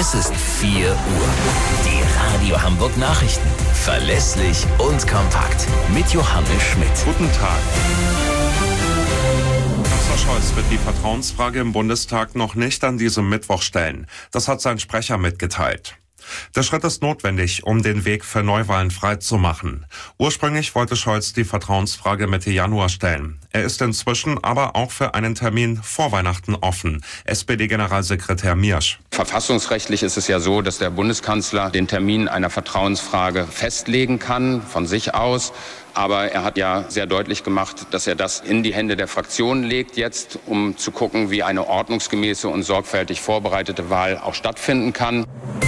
Es ist 4 Uhr. Die Radio Hamburg Nachrichten. Verlässlich und kompakt. Mit Johannes Schmidt. Guten Tag. Kanzler Scholz wird die Vertrauensfrage im Bundestag noch nicht an diesem Mittwoch stellen. Das hat sein Sprecher mitgeteilt. Der Schritt ist notwendig, um den Weg für Neuwahlen frei zu machen. Ursprünglich wollte Scholz die Vertrauensfrage Mitte Januar stellen. Er ist inzwischen aber auch für einen Termin vor Weihnachten offen. SPD-Generalsekretär Miersch. Verfassungsrechtlich ist es ja so, dass der Bundeskanzler den Termin einer Vertrauensfrage festlegen kann, von sich aus. Aber er hat ja sehr deutlich gemacht, dass er das in die Hände der Fraktionen legt jetzt, um zu gucken, wie eine ordnungsgemäße und sorgfältig vorbereitete Wahl auch stattfinden kann.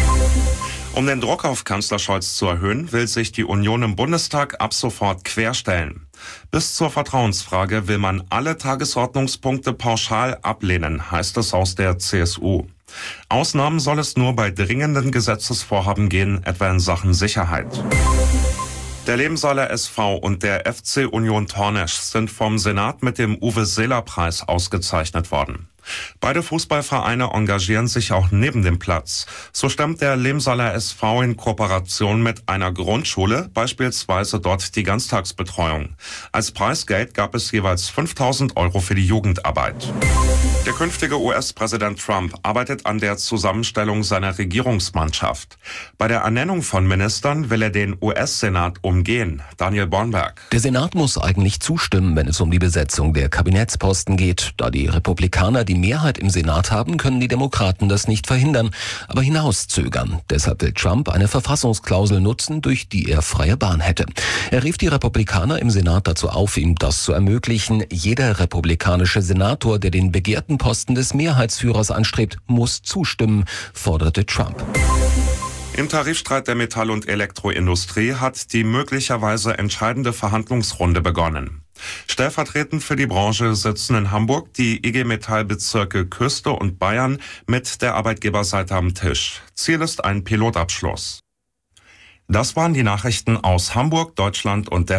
Um den Druck auf Kanzler Scholz zu erhöhen, will sich die Union im Bundestag ab sofort querstellen. Bis zur Vertrauensfrage will man alle Tagesordnungspunkte pauschal ablehnen, heißt es aus der CSU. Ausnahmen soll es nur bei dringenden Gesetzesvorhaben gehen, etwa in Sachen Sicherheit. Der Lemsaler SV und der FC Union Tornesch sind vom Senat mit dem Uwe-Seeler-Preis ausgezeichnet worden. Beide Fußballvereine engagieren sich auch neben dem Platz. So stemmt der Lemsaler SV in Kooperation mit einer Grundschule beispielsweise dort die Ganztagsbetreuung. Als Preisgeld gab es jeweils 5.000 € für die Jugendarbeit. Der künftige US-Präsident Trump arbeitet an der Zusammenstellung seiner Regierungsmannschaft. Bei der Ernennung von Ministern will er den US-Senat umgehen. Daniel Bornberg. Der Senat muss eigentlich zustimmen, wenn es um die Besetzung der Kabinettsposten geht. Da die Republikaner die Mehrheit im Senat haben, können die Demokraten das nicht verhindern, aber hinauszögern. Deshalb will Trump eine Verfassungsklausel nutzen, durch die er freie Bahn hätte. Er rief die Republikaner im Senat dazu auf, ihm das zu ermöglichen. Jeder republikanische Senator, der den begehrten Posten des Mehrheitsführers anstrebt, muss zustimmen, forderte Trump. Im Tarifstreit der Metall- und Elektroindustrie hat die möglicherweise entscheidende Verhandlungsrunde begonnen. Stellvertretend für die Branche sitzen in Hamburg die IG Metall-Bezirke Küste und Bayern mit der Arbeitgeberseite am Tisch. Ziel ist ein Pilotabschluss. Das waren die Nachrichten aus Hamburg, Deutschland und der